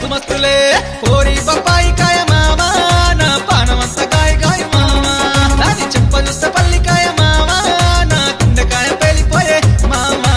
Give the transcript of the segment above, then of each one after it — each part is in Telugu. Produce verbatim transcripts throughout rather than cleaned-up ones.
మస్తు మస్తులే పోరి బొప్పాయి కాయ మామా నా పానమంత కాయ కాయ మామా దాని చెంప చూస్తే పల్లికాయ మామా నా గుండెకాయ పేలిపోయే మామా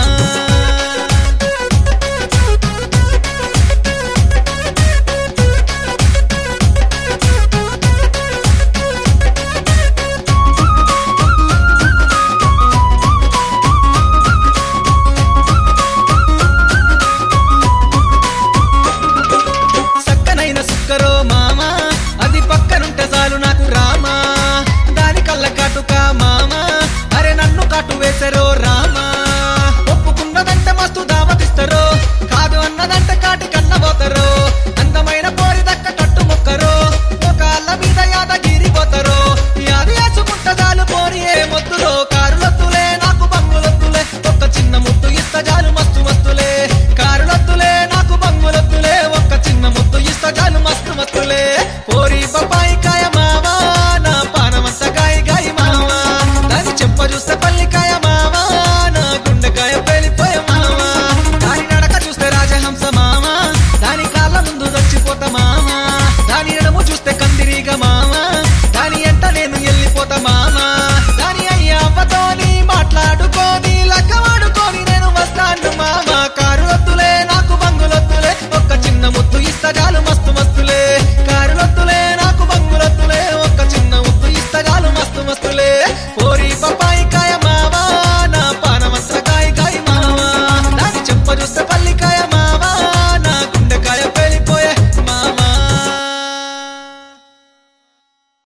సక్కనైన సుక్కరో మామా అది పక్కనుంటే చాలు నాకు రామా దాని కళ్ళ కాటుక మామా అరే నన్ను కాటు వేసరో రామా ఒప్పుకున్నదంటే మస్తు దావతిస్తారో కాదు అన్నదంటే కాటి కన్నబోతారో అందమైన పోరి దక్క కట్టు మొక్కరో కాళ్ళ మీద యాదగిరి పోతారో యాది వేసుకుంట చాలు పోరి ఏ మొత్తులో కారులొత్తులే నాకు బంగులొత్తులే ఒక్క చిన్న ముద్దు ఇస్త చాలు మస్తు మస్తులే కారులొత్తులే నాకు బంగులొత్తులే ఒక్క చిన్న ముద్దు ఇస్త చాలు మస్తు మస్తులే పోరి బొప్పాయి కాయ మావా నా పానమంత కాయ కాయ మావా దాని చెంప చూస్తే పల్లికాయ